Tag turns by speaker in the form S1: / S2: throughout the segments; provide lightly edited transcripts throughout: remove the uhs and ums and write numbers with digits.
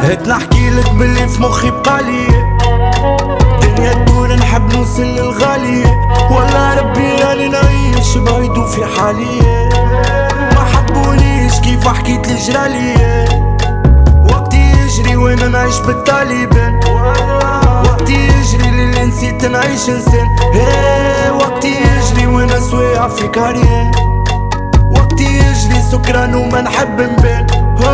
S1: هات نحكيلك باللي في مخي بقالي، دنيا تدور نحب نوصل للغالية، والله ربي راني نعيش بعيدو في حالي. ما حبونيش كيف حكيت لي جرالي، وقتي يجري وانا نعيش بالطالبان، وقتي يجري للي نسيت نعيش انسان. وقتي يجري وانا سوايع في كارير، وقتي يجري سكران وما نحب نبان.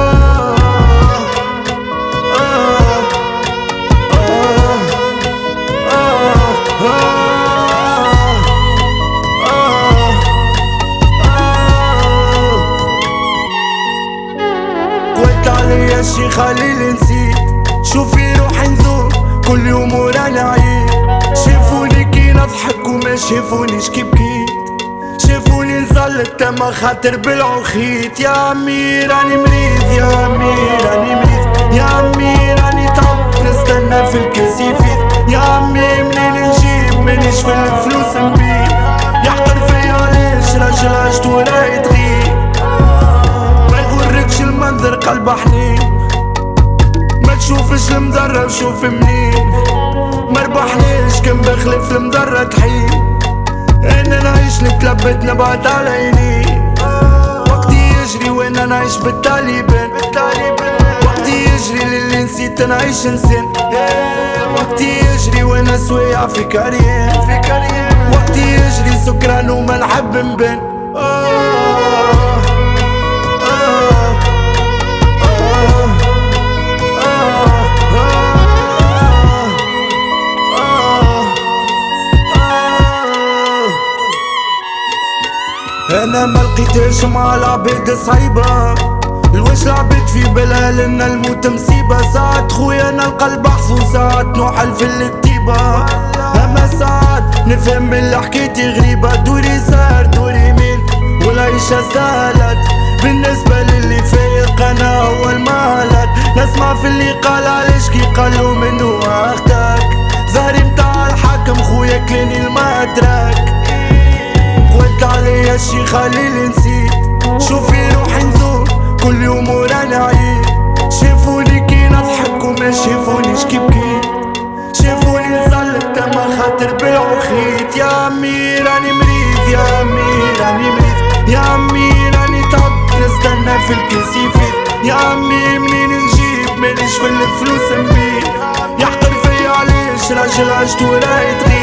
S1: قلت عليا شي خليلي نسيت، شوفي روحي نزور كل يوم وراني عيد. شافوني كي نضحك وما شافونيش كي بكيت، شافوني نزلت تما خاطر بالعخيت. يا عمي راني مريض، يا عمي راني مريض، يا عمي راني طب نستنى في الكاسيفيت. يا عمي منين نجيب مانيش في الفلوس نبيع، يحقر فيا علاش راجل عشت وراي تغيب. ما يغركش المنظر قلب حنين، ما تشوفش المدرة شوف منين. مربحناش كان بخلف المدرة تحين، انا نعيش نتلبت نبعد على عيني. وقتي يجري وانا نعيش بالطالبان، وقتي يجري للي نسيت نعيش انسان. وقتي يجري وانا سوايع في كارير، وقتي يجري سكران وما نحب نبان. انا ما لقيتهاش مع العباد صعيبة، الواش لعبت في بالها لنا الموت مصيبة. ساعات خويا انا القلب حفو، ساعات نوحل في الكتيبة، اما ساعات نفهم اللي حكيتي غريبة. دوري صار دوري مين والعيشة سالت، بالنسبة للي فايق انا اول مالت. نسمع في اللي قال علاش كي قالوا منو اختك، زهري متاع الحاكم خويا كلاني المدرك. قلت عليا شي خليلي نسيت، شوفي روحي نزور كل يوم وراني عيد. شافوني كي نضحك وما شافونيش كي بكيت، شافوني نزلت تما خاطر بالعخيت. يا عمي راني مريض، يا عمي راني مريض، يا عمي راني طب نستنى في الكاسيفيت. يا عمي منين نجيب مانيش في الفلوس نبيع، يحقر فيا علاش راجل عشت وراي تغيب.